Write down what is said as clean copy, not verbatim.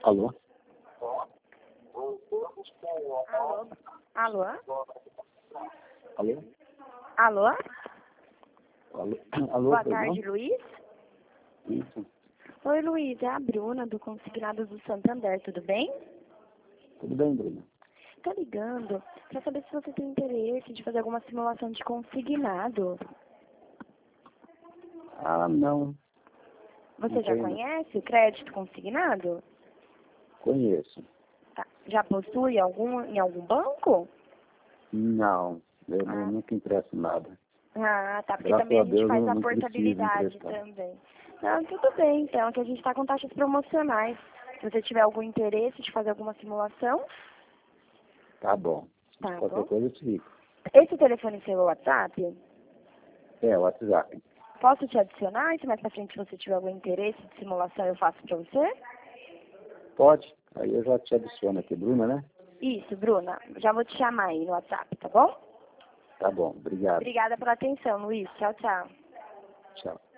Alô? Alô? Alô? Alô? Alô? Alô? Boa perdão? tarde, Luiz. Isso. Oi, Luiz. É a Bruna, do Consignados do Santander. Tudo bem? Tudo bem, Bruna? Tô ligando pra saber se você tem interesse de fazer alguma simulação de consignado. Ah, não. Você Não já tenho, não. conhece o crédito consignado? Conheço. Tá. Já possui em algum banco? Não. Eu Ah, nunca empresto nada. tá. Porque Graças também a a gente Deus faz eu a não preciso portabilidade emprestar. também. Não, tudo bem, então, que a gente tá com taxas promocionais. Se você tiver algum interesse de fazer alguma simulação, Tá bom. tá Qualquer bom? coisa eu te ligo. Esse telefone seu é o WhatsApp? É, o WhatsApp. Posso te adicionar? E se mais pra frente se você tiver algum interesse de simulação eu faço pra você? Pode. Aí eu já te adiciono aqui, Bruna, né? Isso, Bruna. Já vou te chamar aí no WhatsApp, tá bom? Tá bom. Obrigado. Obrigada pela atenção, Luiz. Tchau, tchau. Tchau.